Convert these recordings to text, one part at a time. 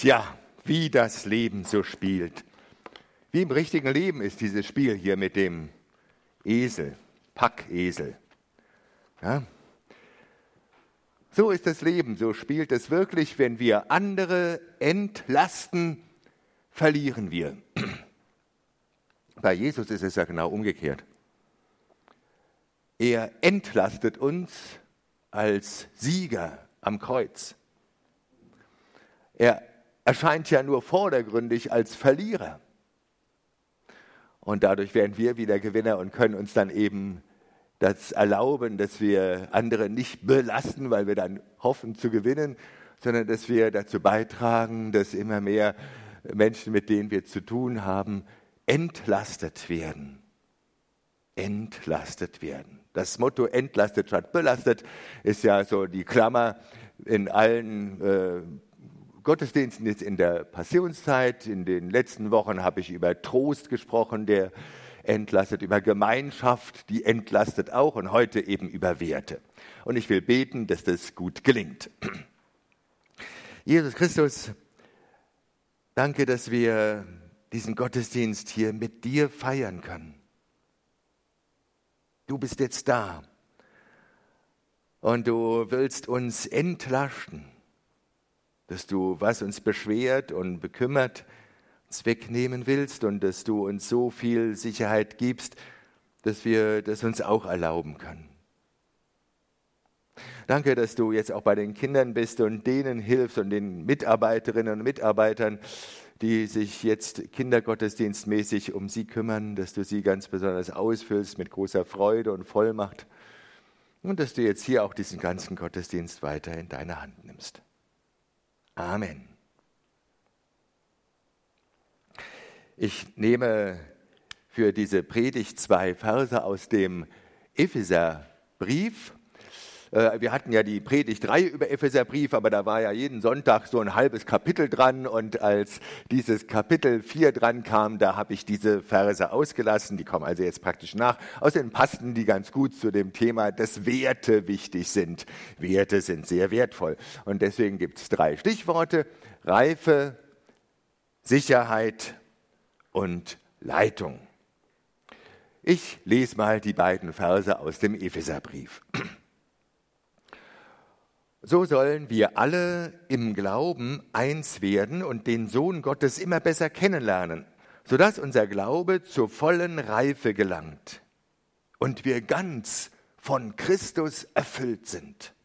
Tja, wie das Leben so spielt. Wie im richtigen Leben ist dieses Spiel hier mit dem Esel, Packesel. Ja? So ist das Leben, so spielt es wirklich. Wenn wir andere entlasten, verlieren wir. Bei Jesus ist es ja genau umgekehrt. Er entlastet uns als Sieger am Kreuz. Er erscheint ja nur vordergründig als Verlierer. Und dadurch werden wir wieder Gewinner und können uns dann eben das erlauben, dass wir andere nicht belasten, weil wir dann hoffen zu gewinnen, sondern dass wir dazu beitragen, dass immer mehr Menschen, mit denen wir zu tun haben, entlastet werden. Entlastet werden. Das Motto entlastet statt belastet ist ja so die Klammer in allen Gottesdiensten jetzt in der Passionszeit. In den letzten Wochen habe ich über Trost gesprochen, der entlastet, über Gemeinschaft, die entlastet auch, und heute eben über Werte. Und ich will beten, dass das gut gelingt. Jesus Christus, danke, dass wir diesen Gottesdienst hier mit dir feiern können. Du bist jetzt da und du willst uns entlasten, dass du, was uns beschwert und bekümmert, uns wegnehmen willst und dass du uns so viel Sicherheit gibst, dass wir das uns auch erlauben können. Danke, dass du jetzt auch bei den Kindern bist und denen hilfst und den Mitarbeiterinnen und Mitarbeitern, die sich jetzt kindergottesdienstmäßig um sie kümmern, dass du sie ganz besonders ausfüllst mit großer Freude und Vollmacht und dass du jetzt hier auch diesen ganzen Gottesdienst weiter in deine Hand nimmst. Amen. Ich nehme für diese Predigt 2 Verse aus dem Epheserbrief. Wir hatten ja die Predigtreihe über Epheserbrief, aber da war ja jeden Sonntag so ein halbes Kapitel dran, und als dieses Kapitel 4 dran kam, da habe ich diese Verse ausgelassen, die kommen also jetzt praktisch nach. Außerdem passten die ganz gut zu dem Thema, dass Werte wichtig sind. Werte sind sehr wertvoll und deswegen gibt es 3 Stichworte: Reife, Sicherheit und Leitung. Ich lese mal die beiden Verse aus dem Epheserbrief. So sollen wir alle im Glauben eins werden und den Sohn Gottes immer besser kennenlernen, sodass unser Glaube zur vollen Reife gelangt und wir ganz von Christus erfüllt sind.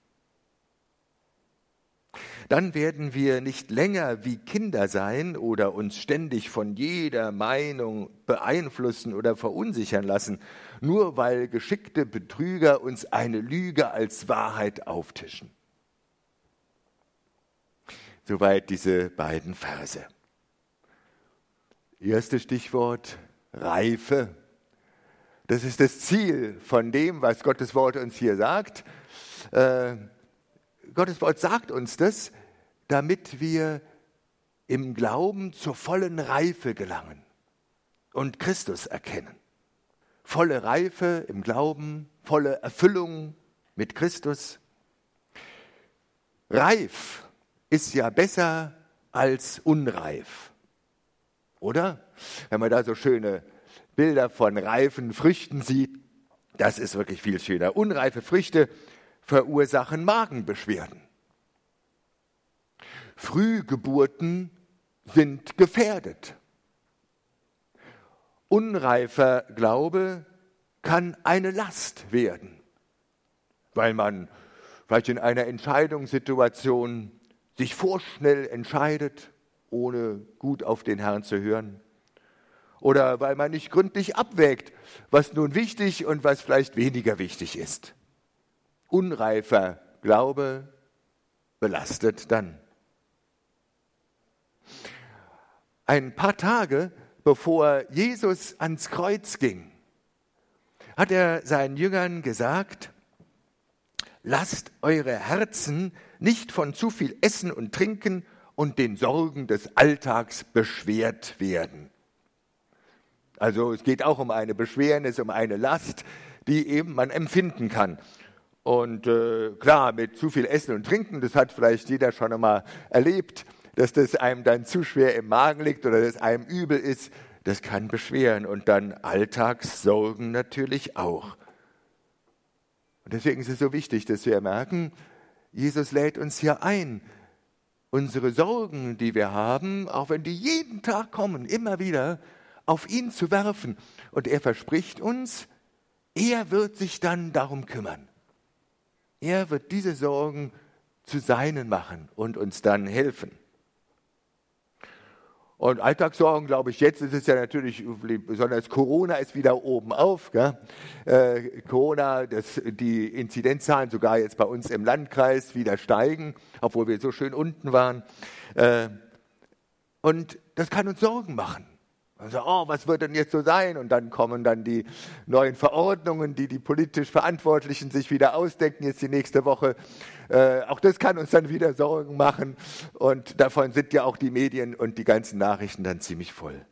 Dann werden wir nicht länger wie Kinder sein oder uns ständig von jeder Meinung beeinflussen oder verunsichern lassen, nur weil geschickte Betrüger uns eine Lüge als Wahrheit auftischen. Soweit diese beiden Verse. Erstes Stichwort: Reife. Das ist das Ziel von dem, was Gottes Wort uns hier sagt. Gottes Wort sagt uns das, damit wir im Glauben zur vollen Reife gelangen und Christus erkennen. Volle Reife im Glauben, volle Erfüllung mit Christus. Reif ist ja besser als unreif, oder? Wenn man da so schöne Bilder von reifen Früchten sieht, das ist wirklich viel schöner. Unreife Früchte verursachen Magenbeschwerden. Frühgeburten sind gefährdet. Unreifer Glaube kann eine Last werden, weil man vielleicht in einer Entscheidungssituation sich vorschnell entscheidet, ohne gut auf den Herrn zu hören. Oder weil man nicht gründlich abwägt, was nun wichtig und was vielleicht weniger wichtig ist. Unreifer Glaube belastet dann. Ein paar Tage bevor Jesus ans Kreuz ging, hat er seinen Jüngern gesagt: Lasst eure Herzen nicht von zu viel Essen und Trinken und den Sorgen des Alltags beschwert werden. Also es geht auch um eine Beschwernis, um eine Last, die eben man empfinden kann. Und klar, mit zu viel Essen und Trinken, das hat vielleicht jeder schon einmal erlebt, dass das einem dann zu schwer im Magen liegt oder dass einem übel ist, das kann beschweren. Und dann Alltagssorgen natürlich auch. Und deswegen ist es so wichtig, dass wir merken, Jesus lädt uns hier ein, unsere Sorgen, die wir haben, auch wenn die jeden Tag kommen, immer wieder auf ihn zu werfen. Und er verspricht uns, er wird sich dann darum kümmern. Er wird diese Sorgen zu seinen machen und uns dann helfen. Und Alltagssorgen, glaube ich, jetzt ist es ja natürlich, besonders Corona ist wieder oben auf. Corona, die Inzidenzzahlen sogar jetzt bei uns im Landkreis wieder steigen, obwohl wir so schön unten waren. Und das kann uns Sorgen machen. Also, was wird denn jetzt so sein? Und dann kommen dann die neuen Verordnungen, die politisch Verantwortlichen sich wieder ausdenken, jetzt die nächste Woche. Auch das kann uns dann wieder Sorgen machen. Und davon sind ja auch die Medien und die ganzen Nachrichten dann ziemlich voll.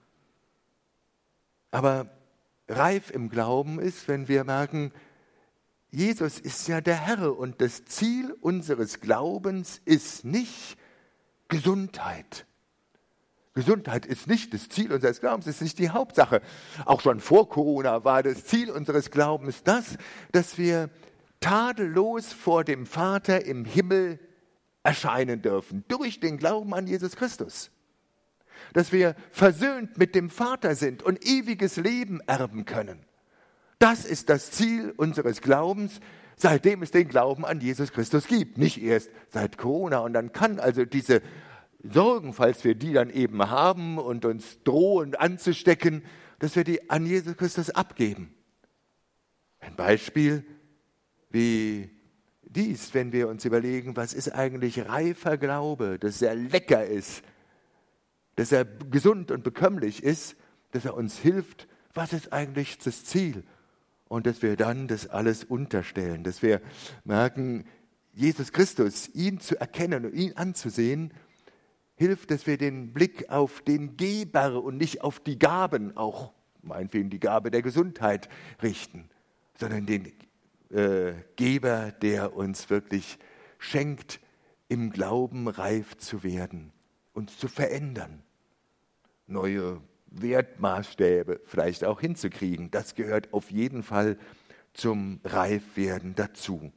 Aber reif im Glauben ist, wenn wir merken, Jesus ist ja der Herr und das Ziel unseres Glaubens ist nicht Gesundheit. Gesundheit ist nicht das Ziel unseres Glaubens, ist nicht die Hauptsache. Auch schon vor Corona war das Ziel unseres Glaubens das, dass wir tadellos vor dem Vater im Himmel erscheinen dürfen, durch den Glauben an Jesus Christus. Dass wir versöhnt mit dem Vater sind und ewiges Leben erben können. Das ist das Ziel unseres Glaubens, seitdem es den Glauben an Jesus Christus gibt. Nicht erst seit Corona. Und dann kann also diese Sorgen, falls wir die dann eben haben und uns drohen anzustecken, dass wir die an Jesus Christus abgeben. Ein Beispiel wie dies, wenn wir uns überlegen, was ist eigentlich reifer Glaube, dass er lecker ist, dass er gesund und bekömmlich ist, dass er uns hilft, was ist eigentlich das Ziel? Und dass wir dann das alles unterstellen, dass wir merken, Jesus Christus, ihn zu erkennen und ihn anzusehen, hilft, dass wir den Blick auf den Geber und nicht auf die Gaben, auch meinetwegen die Gabe der Gesundheit richten, sondern den Geber, der uns wirklich schenkt, im Glauben reif zu werden, uns zu verändern, neue Wertmaßstäbe vielleicht auch hinzukriegen. Das gehört auf jeden Fall zum Reifwerden dazu.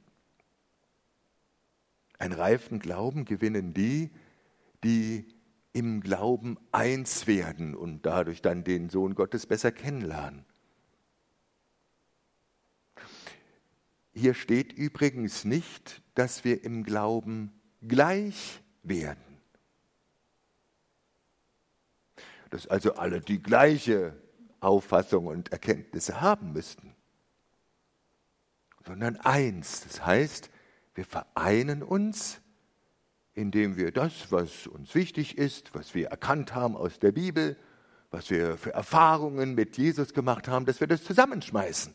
Einen reifen Glauben gewinnen die im Glauben eins werden und dadurch dann den Sohn Gottes besser kennenlernen. Hier steht übrigens nicht, dass wir im Glauben gleich werden. Dass also alle die gleiche Auffassung und Erkenntnisse haben müssten, sondern eins. Das heißt, wir vereinen uns, indem wir das, was uns wichtig ist, was wir erkannt haben aus der Bibel, was wir für Erfahrungen mit Jesus gemacht haben, dass wir das zusammenschmeißen.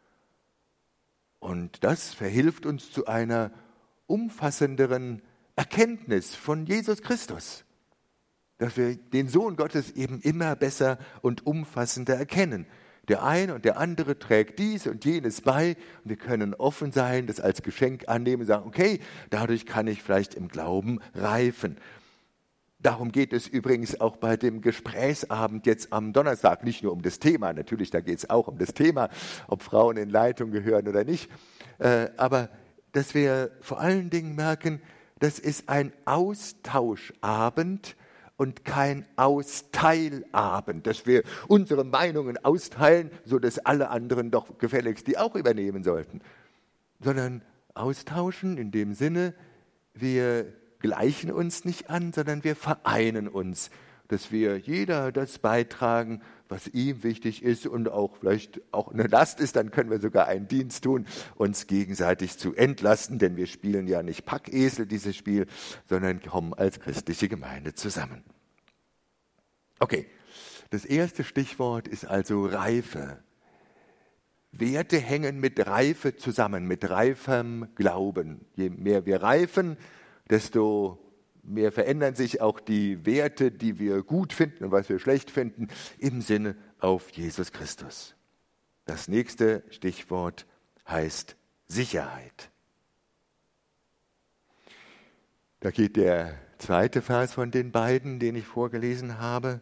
Und das verhilft uns zu einer umfassenderen Erkenntnis von Jesus Christus, dass wir den Sohn Gottes eben immer besser und umfassender erkennen. Der eine und der andere trägt dies und jenes bei und wir können offen sein, das als Geschenk annehmen und sagen, okay, dadurch kann ich vielleicht im Glauben reifen. Darum geht es übrigens auch bei dem Gesprächsabend jetzt am Donnerstag, nicht nur um das Thema, natürlich, da geht es auch um das Thema, ob Frauen in Leitung gehören oder nicht, aber dass wir vor allen Dingen merken, das ist ein Austauschabend und kein Austeilabend, dass wir unsere Meinungen austeilen, sodass alle anderen doch gefälligst die auch übernehmen sollten, sondern austauschen in dem Sinne, wir gleichen uns nicht an, sondern wir vereinen uns, dass wir jeder das beitragen, was ihm wichtig ist und auch vielleicht auch eine Last ist, dann können wir sogar einen Dienst tun, uns gegenseitig zu entlasten, denn wir spielen ja nicht Packesel, dieses Spiel, sondern kommen als christliche Gemeinde zusammen. Okay, das erste Stichwort ist also Reife. Werte hängen mit Reife zusammen, mit reifem Glauben. Je mehr wir reifen, desto mehr verändern sich auch die Werte, die wir gut finden und was wir schlecht finden, im Sinne auf Jesus Christus. Das nächste Stichwort heißt Sicherheit. Da geht der zweite Vers von den beiden, den ich vorgelesen habe.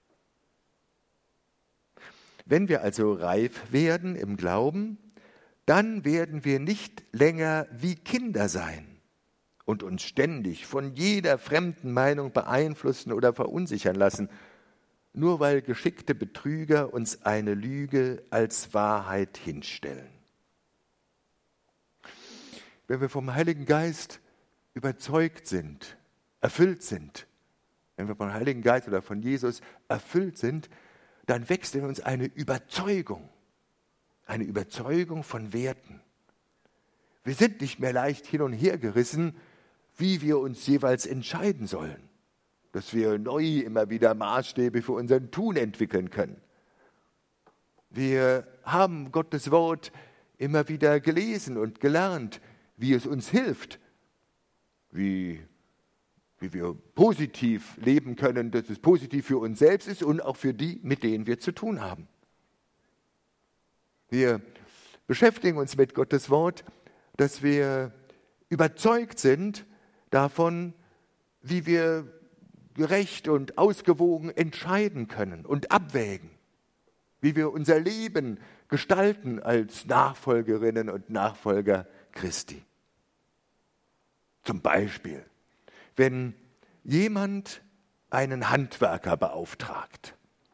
Wenn wir also reif werden im Glauben, dann werden wir nicht länger wie Kinder sein und uns ständig von jeder fremden Meinung beeinflussen oder verunsichern lassen, nur weil geschickte Betrüger uns eine Lüge als Wahrheit hinstellen. Wenn wir vom Heiligen Geist überzeugt sind, erfüllt sind, wenn wir vom Heiligen Geist oder von Jesus erfüllt sind, dann wächst in uns eine Überzeugung von Werten. Wir sind nicht mehr leicht hin und her gerissen, wie wir uns jeweils entscheiden sollen, dass wir neu immer wieder Maßstäbe für unser Tun entwickeln können. Wir haben Gottes Wort immer wieder gelesen und gelernt, wie es uns hilft, wie wir positiv leben können, dass es positiv für uns selbst ist und auch für die, mit denen wir zu tun haben. Wir beschäftigen uns mit Gottes Wort, dass wir überzeugt sind davon, wie wir gerecht und ausgewogen entscheiden können und abwägen, wie wir unser Leben gestalten als Nachfolgerinnen und Nachfolger Christi. Zum Beispiel, wenn jemand einen Handwerker beauftragt,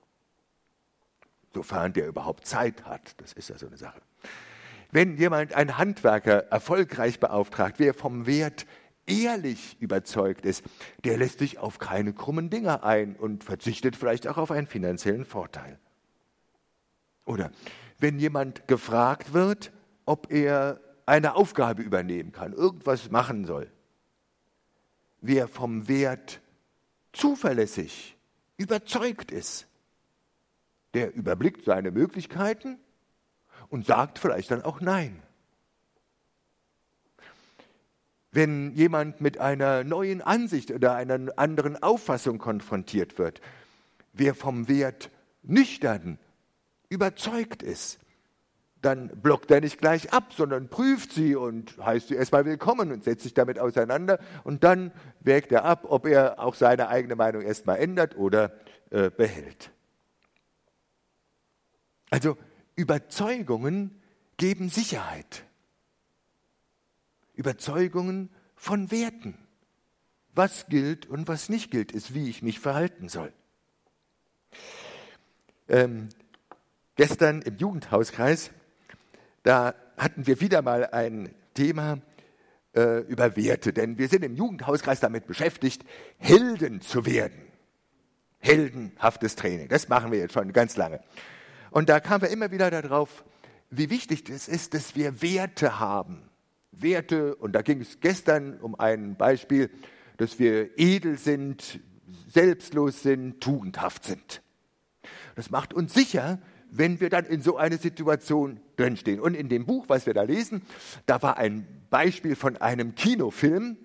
sofern der überhaupt Zeit hat, das ist ja so eine Sache. Wenn jemand einen Handwerker erfolgreich beauftragt, wer vom Wert ehrlich überzeugt ist, der lässt sich auf keine krummen Dinger ein und verzichtet vielleicht auch auf einen finanziellen Vorteil. Oder wenn jemand gefragt wird, ob er eine Aufgabe übernehmen kann, irgendwas machen soll, wer vom Wert zuverlässig überzeugt ist, der überblickt seine Möglichkeiten und sagt vielleicht dann auch Nein. Wenn jemand mit einer neuen Ansicht oder einer anderen Auffassung konfrontiert wird, wer vom Wert nüchtern überzeugt ist, dann blockt er nicht gleich ab, sondern prüft sie und heißt sie erstmal willkommen und setzt sich damit auseinander und dann wägt er ab, ob er auch seine eigene Meinung erstmal ändert oder behält. Also Überzeugungen geben Sicherheit. Überzeugungen von Werten. Was gilt und was nicht gilt, ist, wie ich mich verhalten soll. Gestern im Jugendhauskreis, da hatten wir wieder mal ein Thema über Werte, denn wir sind im Jugendhauskreis damit beschäftigt, Helden zu werden. Heldenhaftes Training, das machen wir jetzt schon ganz lange. Und da kamen wir immer wieder darauf, wie wichtig es ist, dass wir Werte haben. Werte, und da ging es gestern um ein Beispiel, dass wir edel sind, selbstlos sind, tugendhaft sind. Das macht uns sicher, wenn wir dann in so eine Situation drinstehen. Und in dem Buch, was wir da lesen, da war ein Beispiel von einem Kinofilm,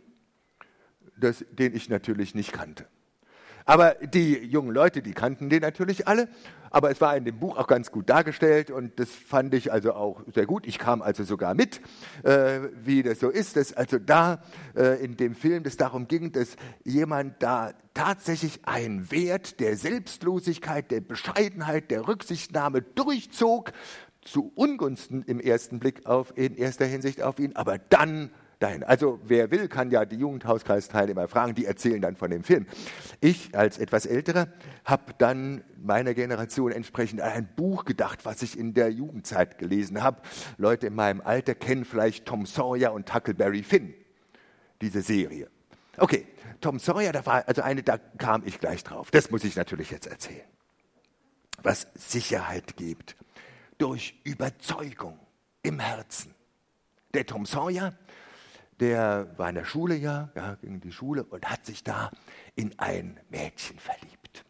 den ich natürlich nicht kannte. Aber die jungen Leute, die kannten den natürlich alle. Aber es war in dem Buch auch ganz gut dargestellt und das fand ich also auch sehr gut. Ich kam also sogar mit, wie das so ist, dass also da in dem Film es darum ging, dass jemand da tatsächlich einen Wert der Selbstlosigkeit, der Bescheidenheit, der Rücksichtnahme durchzog, zu Ungunsten im ersten Blick in erster Hinsicht auf ihn, aber dann dahin. Also wer will, kann ja die Jugendhauskreisteilnehmer fragen, die erzählen dann von dem Film. Ich als etwas Älterer habe dann meiner Generation entsprechend an ein Buch gedacht, was ich in der Jugendzeit gelesen habe. Leute in meinem Alter kennen vielleicht Tom Sawyer und Huckleberry Finn, diese Serie. Okay, Tom Sawyer, da war also da kam ich gleich drauf. Das muss ich natürlich jetzt erzählen. Was Sicherheit gibt durch Überzeugung im Herzen. Der Tom Sawyer, der war in der Schule ging in die Schule und hat sich da in ein Mädchen verliebt.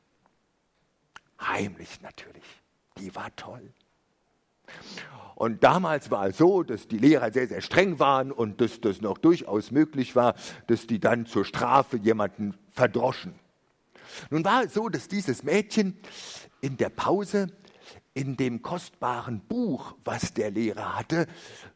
Heimlich natürlich. Die war toll. Und damals war es so, dass die Lehrer sehr, sehr streng waren und dass das noch durchaus möglich war, dass die dann zur Strafe jemanden verdroschen. Nun war es so, dass dieses Mädchen in der Pause in dem kostbaren Buch, was der Lehrer hatte,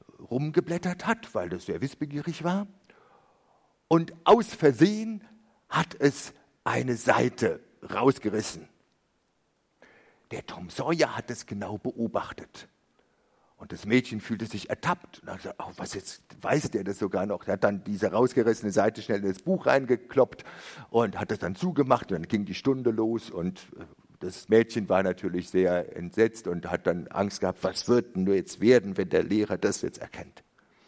rumgeblättert hat, weil das sehr wissbegierig war. Und aus Versehen hat es eine Seite rausgerissen. Der Tom Sawyer hat es genau beobachtet. Und das Mädchen fühlte sich ertappt. Und dachte, oh, was jetzt weiß der das sogar noch? Er hat dann diese rausgerissene Seite schnell in das Buch reingekloppt und hat das dann zugemacht. Und dann ging die Stunde los und das Mädchen war natürlich sehr entsetzt und hat dann Angst gehabt, was wird denn nur jetzt werden, wenn der Lehrer das jetzt erkennt.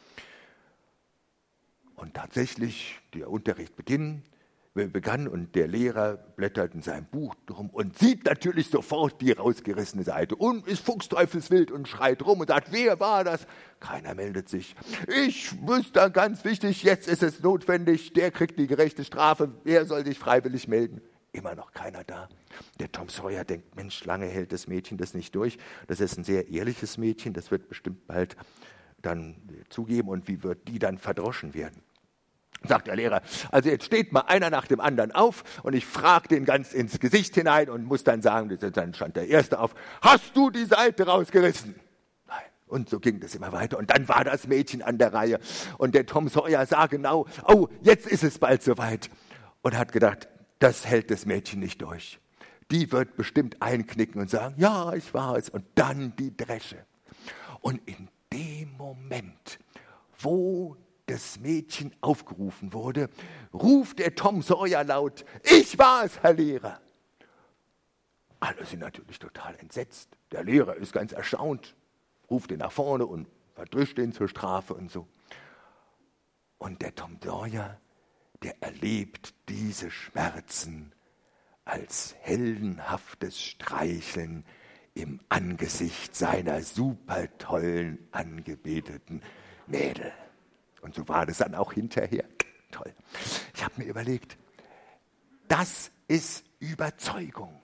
Und tatsächlich, der Unterricht begann und der Lehrer blättert in seinem Buch drum und sieht natürlich sofort die rausgerissene Seite und ist fuchsteufelswild und schreit rum und sagt, wer war das? Keiner meldet sich. Ich wüsste ganz wichtig, jetzt ist es notwendig, der kriegt die gerechte Strafe, wer soll sich freiwillig melden? Immer noch keiner da. Der Tom Sawyer denkt, Mensch, lange hält das Mädchen das nicht durch. Das ist ein sehr ehrliches Mädchen, das wird bestimmt bald dann zugeben und wie wird die dann verdroschen werden? Sagt der Lehrer, also jetzt steht mal einer nach dem anderen auf und ich frage den ganz ins Gesicht hinein und muss dann sagen, dann stand der Erste auf, hast du die Seite rausgerissen? Nein. Und so ging das immer weiter und dann war das Mädchen an der Reihe und der Tom Sawyer sah genau, oh, jetzt ist es bald soweit und hat gedacht, das hält das Mädchen nicht durch. Die wird bestimmt einknicken und sagen, ja, ich war es. Und dann die Dresche. Und in dem Moment, wo das Mädchen aufgerufen wurde, ruft der Tom Sawyer laut, ich war es, Herr Lehrer. Alle sind natürlich total entsetzt. Der Lehrer ist ganz erstaunt, ruft ihn nach vorne und verdrischt ihn zur Strafe und so. Und der Tom Sawyer, der erlebt diese Schmerzen als heldenhaftes Streicheln im Angesicht seiner super tollen, angebeteten Mädel. Und so war das dann auch hinterher. Toll. Ich habe mir überlegt, das ist Überzeugung.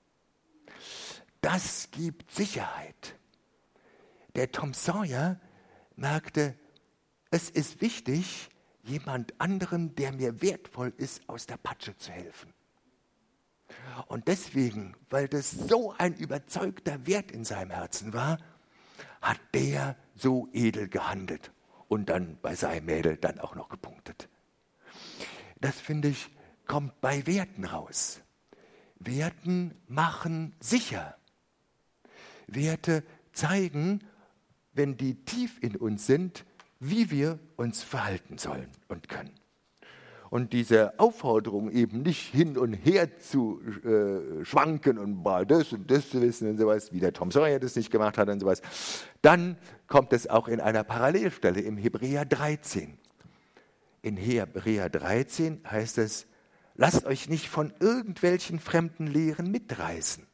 Das gibt Sicherheit. Der Tom Sawyer merkte, es ist wichtig, jemand anderem, der mir wertvoll ist, aus der Patsche zu helfen. Und deswegen, weil das so ein überzeugter Wert in seinem Herzen war, hat der so edel gehandelt und dann bei seinem Mädel dann auch noch gepunktet. Das, finde ich, kommt bei Werten raus. Werten machen sicher. Werte zeigen, wenn die tief in uns sind, wie wir uns verhalten sollen und können. Und diese Aufforderung eben nicht hin und her zu schwanken und mal das und das zu wissen und sowas, wie der Tom Sawyer das nicht gemacht hat und sowas, dann kommt es auch in einer Parallelstelle im Hebräer 13. In Hebräer 13 heißt es, lasst euch nicht von irgendwelchen fremden Lehren mitreißen.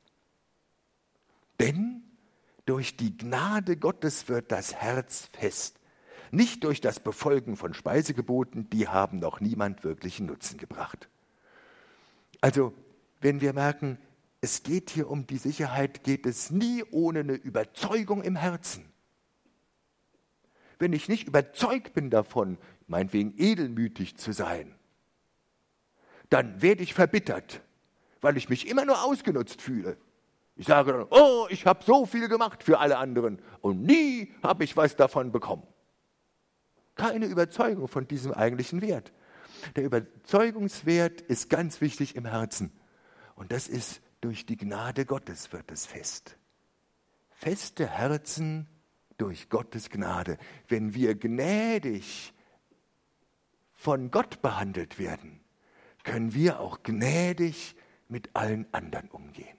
Denn durch die Gnade Gottes wird das Herz fest. Nicht durch das Befolgen von Speisegeboten, die haben noch niemand wirklichen Nutzen gebracht. Also, wenn wir merken, es geht hier um die Sicherheit, geht es nie ohne eine Überzeugung im Herzen. Wenn ich nicht überzeugt bin davon, meinetwegen edelmütig zu sein, dann werde ich verbittert, weil ich mich immer nur ausgenutzt fühle. Ich sage dann, oh, ich habe so viel gemacht für alle anderen und nie habe ich was davon bekommen. Keine Überzeugung von diesem eigentlichen Wert. Der Überzeugungswert ist ganz wichtig im Herzen. Und das ist, durch die Gnade Gottes wird es fest. Feste Herzen durch Gottes Gnade. Wenn wir gnädig von Gott behandelt werden, können wir auch gnädig mit allen anderen umgehen.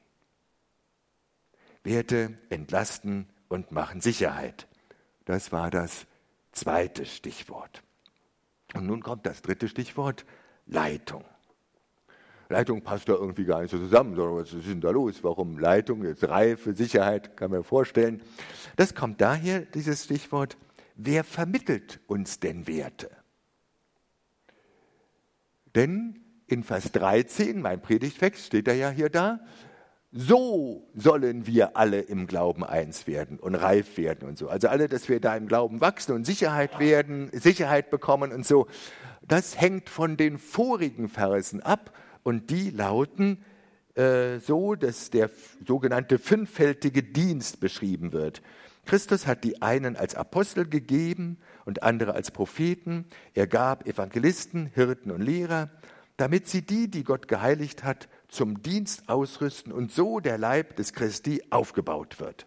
Werte entlasten und machen Sicherheit. Das war das zweite Stichwort. Und nun kommt das dritte Stichwort, Leitung. Leitung passt da irgendwie gar nicht so zusammen, sondern was ist denn da los? Warum Leitung? Jetzt Reife, Sicherheit, kann man vorstellen. Das kommt daher, dieses Stichwort, wer vermittelt uns denn Werte? Denn in Vers 13, mein Predigtext, steht ja hier da, so sollen wir alle im Glauben eins werden und reif werden und so. Also alle, dass wir da im Glauben wachsen und Sicherheit werden, Sicherheit bekommen und so. Das hängt von den vorigen Versen ab und die lauten so, dass der sogenannte fünffältige Dienst beschrieben wird. Christus hat die einen als Apostel gegeben und andere als Propheten. Er gab Evangelisten, Hirten und Lehrer. damit sie die Gott geheiligt hat, zum Dienst ausrüsten und so der Leib des Christi aufgebaut wird.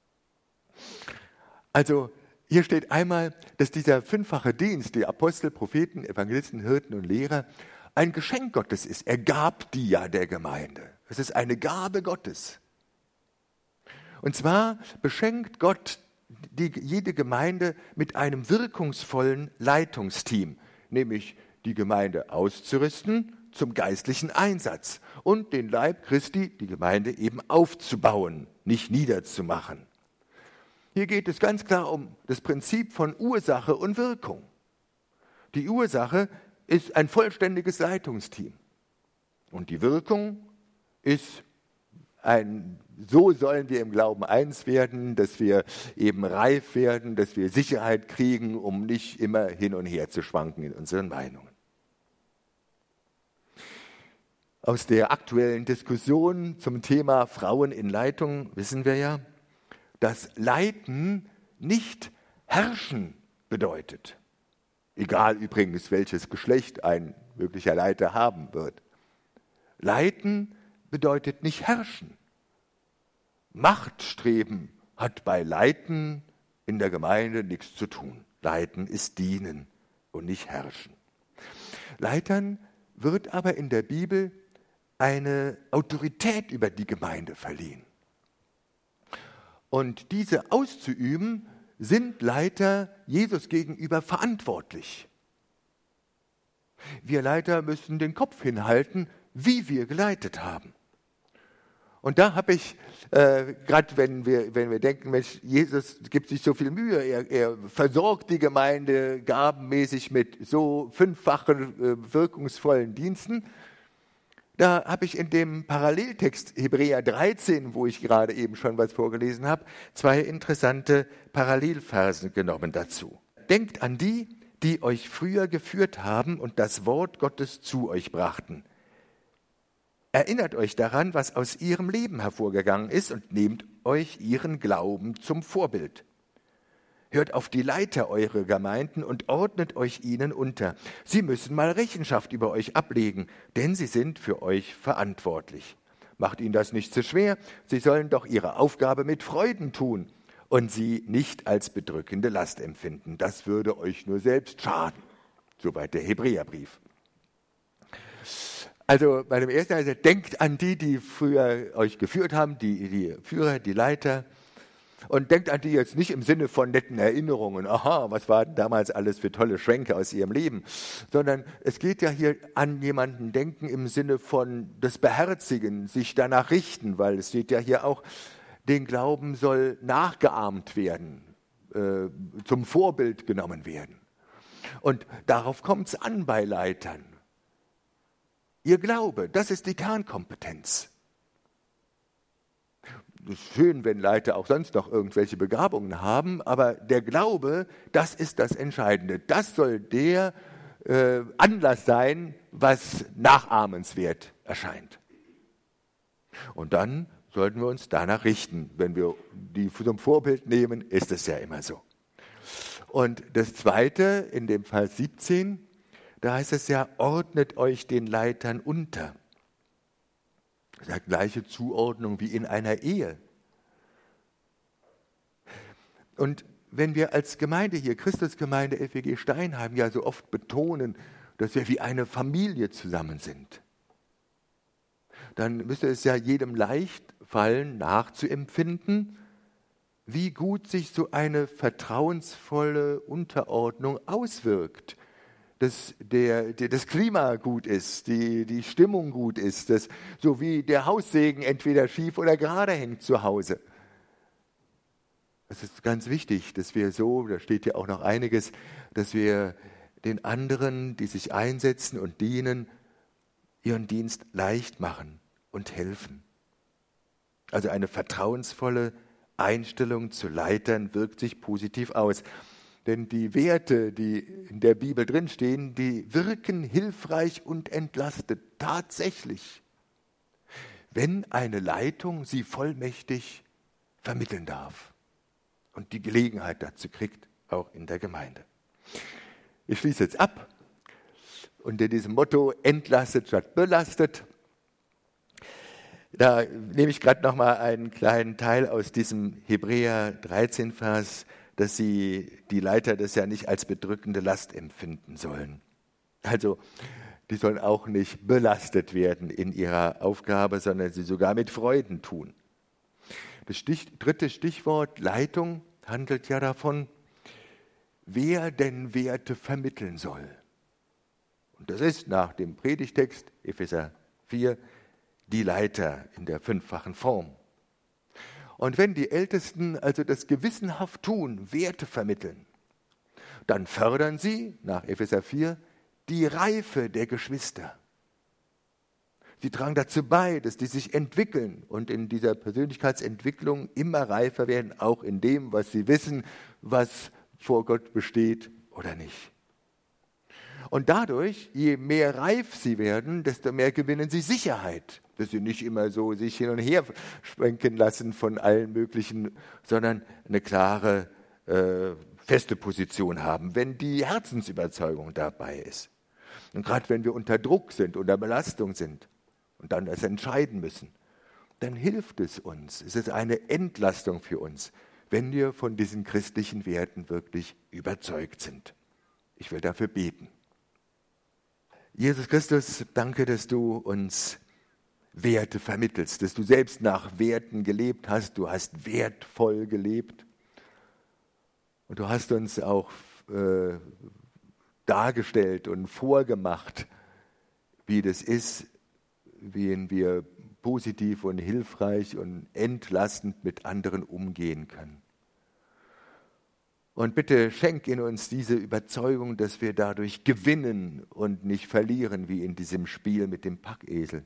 Also hier steht einmal, dass dieser fünffache Dienst, die Apostel, Propheten, Evangelisten, Hirten und Lehrer, ein Geschenk Gottes ist. Er gab die ja der Gemeinde. Es ist eine Gabe Gottes. Und zwar beschenkt Gott jede Gemeinde mit einem wirkungsvollen Leitungsteam, nämlich die Gemeinde auszurüsten zum geistlichen Einsatz und den Leib Christi, die Gemeinde eben aufzubauen, nicht niederzumachen. Hier geht es ganz klar um das Prinzip von Ursache und Wirkung. Die Ursache ist ein vollständiges Leitungsteam und die Wirkung ist so sollen wir im Glauben eins werden, dass wir eben reif werden, dass wir Sicherheit kriegen, um nicht immer hin und her zu schwanken in unseren Meinungen. Aus der aktuellen Diskussion zum Thema Frauen in Leitung wissen wir ja, dass Leiten nicht herrschen bedeutet. Egal übrigens, welches Geschlecht ein möglicher Leiter haben wird. Leiten bedeutet nicht herrschen. Machtstreben hat bei Leiten in der Gemeinde nichts zu tun. Leiten ist dienen und nicht herrschen. Leitern wird aber in der Bibel eine Autorität über die Gemeinde verliehen. Und diese auszuüben, sind Leiter Jesus gegenüber verantwortlich. Wir Leiter müssen den Kopf hinhalten, wie wir geleitet haben. Und da habe ich, gerade wenn wir denken, Mensch, Jesus gibt sich so viel Mühe, er versorgt die Gemeinde gabenmäßig mit so fünffachen wirkungsvollen Diensten, da habe ich in dem Paralleltext Hebräer 13, wo ich gerade eben schon was vorgelesen habe, 2 interessante Parallelversen genommen dazu. Denkt an die, die euch früher geführt haben und das Wort Gottes zu euch brachten. Erinnert euch daran, was aus ihrem Leben hervorgegangen ist und nehmt euch ihren Glauben zum Vorbild. Hört auf die Leiter eurer Gemeinden und ordnet euch ihnen unter. Sie müssen mal Rechenschaft über euch ablegen, denn sie sind für euch verantwortlich. Macht ihnen das nicht zu schwer, sie sollen doch ihre Aufgabe mit Freuden tun und sie nicht als bedrückende Last empfinden. Das würde euch nur selbst schaden. Soweit der Hebräerbrief. Also bei dem ersten, also denkt an die früher euch geführt haben, die Führer, die Leiter. Und denkt an die jetzt nicht im Sinne von netten Erinnerungen, aha, was war denn damals alles für tolle Schwenke aus ihrem Leben, sondern es geht ja hier an jemanden denken im Sinne von das Beherzigen, sich danach richten, weil es steht ja hier auch, den Glauben soll nachgeahmt werden, zum Vorbild genommen werden. Und darauf kommt es an bei Leitern. Ihr Glaube, das ist die Kernkompetenz. Es ist schön, wenn Leiter auch sonst noch irgendwelche Begabungen haben, aber der Glaube, das ist das Entscheidende. Das soll der Anlass sein, was nachahmenswert erscheint. Und dann sollten wir uns danach richten. Wenn wir die zum Vorbild nehmen, ist es ja immer so. Und das Zweite, in dem Vers 17, da heißt es ja, ordnet euch den Leitern unter. Das ist die gleiche Zuordnung wie in einer Ehe. Und wenn wir als Gemeinde hier, Christusgemeinde FEG Steinheim, ja so oft betonen, dass wir wie eine Familie zusammen sind, dann müsste es ja jedem leicht fallen, nachzuempfinden, wie gut sich so eine vertrauensvolle Unterordnung auswirkt. Dass das Klima gut ist, die Stimmung gut ist, dass, so wie der Haussegen entweder schief oder gerade hängt zu Hause. Es ist ganz wichtig, dass wir so, da steht ja auch noch einiges, dass wir den anderen, die sich einsetzen und dienen, ihren Dienst leicht machen und helfen. Also eine vertrauensvolle Einstellung zu Leitern wirkt sich positiv aus. Denn die Werte, die in der Bibel drinstehen, die wirken hilfreich und entlastet tatsächlich, wenn eine Leitung sie vollmächtig vermitteln darf und die Gelegenheit dazu kriegt, auch in der Gemeinde. Ich schließe jetzt ab unter diesem Motto entlastet statt belastet. Da nehme ich gerade noch mal einen kleinen Teil aus diesem Hebräer 13 Vers, dass die Leiter das ja nicht als bedrückende Last empfinden sollen. Also die sollen auch nicht belastet werden in ihrer Aufgabe, sondern sie sogar mit Freuden tun. Das dritte Stichwort Leitung handelt ja davon, wer denn Werte vermitteln soll. Und das ist nach dem Predigtext Epheser 4 die Leiter in der 5-fachen Form. Und wenn die Ältesten also das gewissenhaft tun, Werte vermitteln, dann fördern sie, nach Epheser 4, die Reife der Geschwister. Sie tragen dazu bei, dass die sich entwickeln und in dieser Persönlichkeitsentwicklung immer reifer werden, auch in dem, was sie wissen, was vor Gott besteht oder nicht. Und dadurch, je mehr reif sie werden, desto mehr gewinnen sie Sicherheit, dass sie nicht immer so sich hin und her schwenken lassen von allen möglichen, sondern eine klare, feste Position haben, wenn die Herzensüberzeugung dabei ist. Und gerade wenn wir unter Druck sind, unter Belastung sind und dann das entscheiden müssen, dann hilft es uns. Es ist eine Entlastung für uns, wenn wir von diesen christlichen Werten wirklich überzeugt sind. Ich will dafür beten. Jesus Christus, danke, dass du uns Werte vermittelst, dass du selbst nach Werten gelebt hast. Du hast wertvoll gelebt. Und du hast uns auch dargestellt und vorgemacht, wie das ist, wie wir positiv und hilfreich und entlastend mit anderen umgehen können. Und bitte schenk in uns diese Überzeugung, dass wir dadurch gewinnen und nicht verlieren, wie in diesem Spiel mit dem Packesel,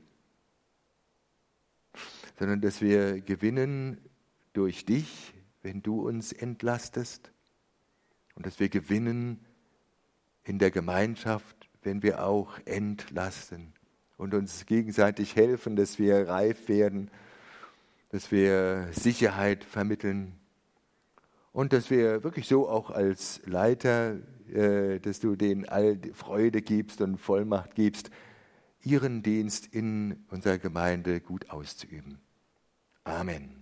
sondern dass wir gewinnen durch dich, wenn du uns entlastest, und dass wir gewinnen in der Gemeinschaft, wenn wir auch entlasten und uns gegenseitig helfen, dass wir reif werden, dass wir Sicherheit vermitteln und dass wir wirklich so auch als Leiter, dass du denen all die Freude gibst und Vollmacht gibst, ihren Dienst in unserer Gemeinde gut auszuüben. Amen.